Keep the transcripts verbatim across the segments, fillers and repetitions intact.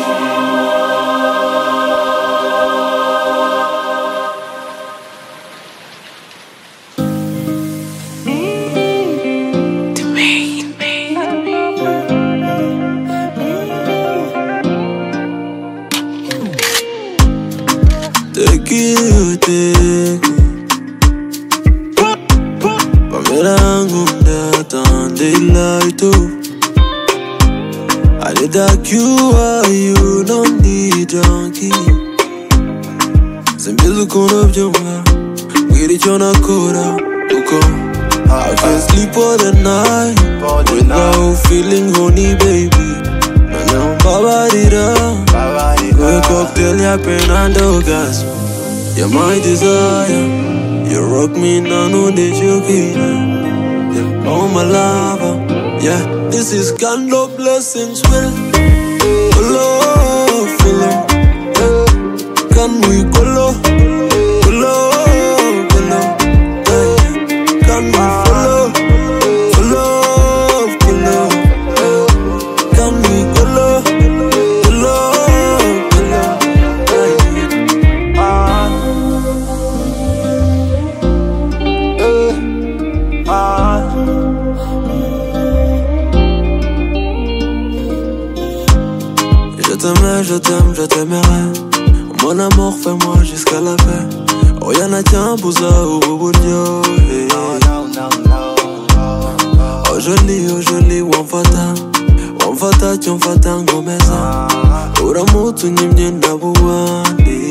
I did that you are you don't need donkey. Zembizo kuna byumva Wiri chona kora Uko I can't sleep for the night without feeling horny baby. Nana babarira Go cocktail ya penando gas. You're my desire. You rock me now no de chokina. Yeah, oh my lover. Yeah, this is kind of blessings will follow, follow. Can we follow, follow, follow? Can we follow, follow, follow? Can we follow, follow, Je t'aimais, je t'aime, je t'aimerai. Mon amour, fais-moi jusqu'à la fin. Oh, y'en a tiens pour ça, oh, oh, Dieu. Oh, joli, oh, joli, wamfata. Wamfata, chomfata, ngomeza. Ura mutu nyimye nabuwandi.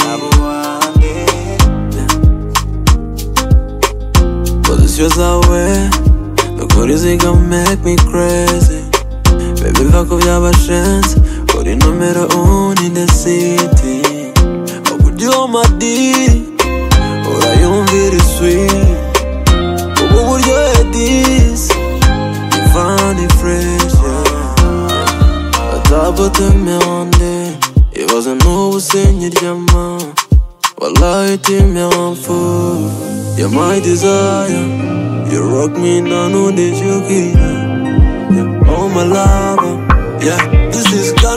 But this yours away. The good is it gon' make me crazy. Baby, fuck off your chance. Uri numero uno in the city. You're my D, or I am very sweet. But what would you this? You find it fresh, yeah. I thought about the monde. It wasn't always in your jama. Wallah, it in me on food. You're my desire. You rock me now, no, did you get? Yeah, oh my lover. Yeah, this is God.